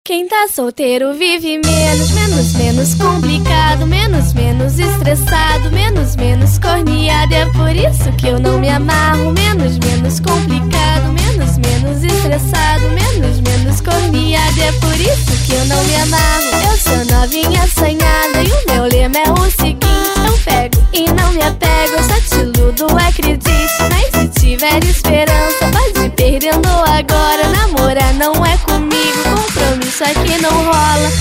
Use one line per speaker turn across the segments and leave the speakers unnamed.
Quem tá solteiro vive menos complicado, menos estressado, menos corneado. É por isso que eu não me amarro. Menos complicado, menos estressado, menos corneado. É por isso que eu não me amarro. Eu sou novinha assanhada e o meu lema é o seguinte: eu pego e não me apego, eu só te iludo, acredite. Mas se tiver esperança, pode ir perdendo agora. Namorar não é comigo, compromisso aqui não rola.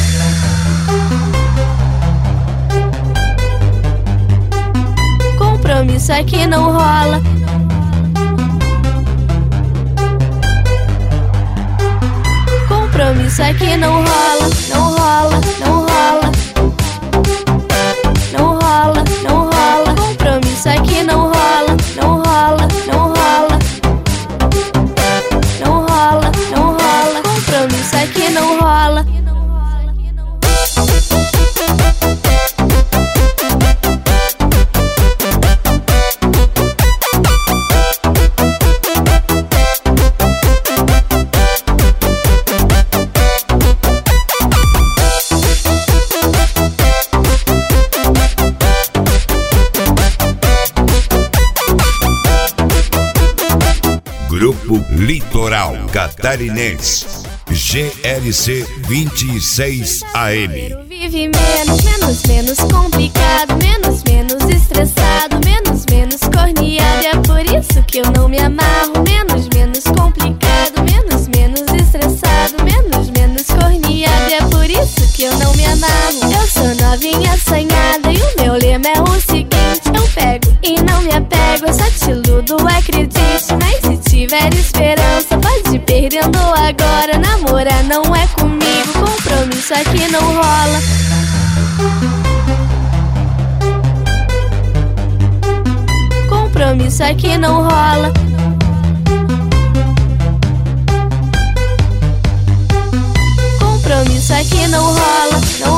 Compromisso aqui não rola. Compromisso aqui não rola, não rola, não rola. Não rola, não rola. Compromisso aqui não rola, não rola, não rola. Não rola, não rola. Compromisso aqui não rola.
Grupo Litoral Catarinense, GLC 26 AM.
Vive menos complicado, menos estressado, menos corneado. É por isso que eu não me amarro. Menos complicado, menos estressado, menos corneado. É por isso que eu não me amarro. Eu sou novinha assanhada e o meu lema é o seguinte: eu pego e não me apego, eu só te iludo, acredite. Mas se tiver esperança, pode ir perdendo agora. Namorar não é comigo, compromisso aqui não rola. Compromisso aqui não rola. Compromisso aqui não rola, não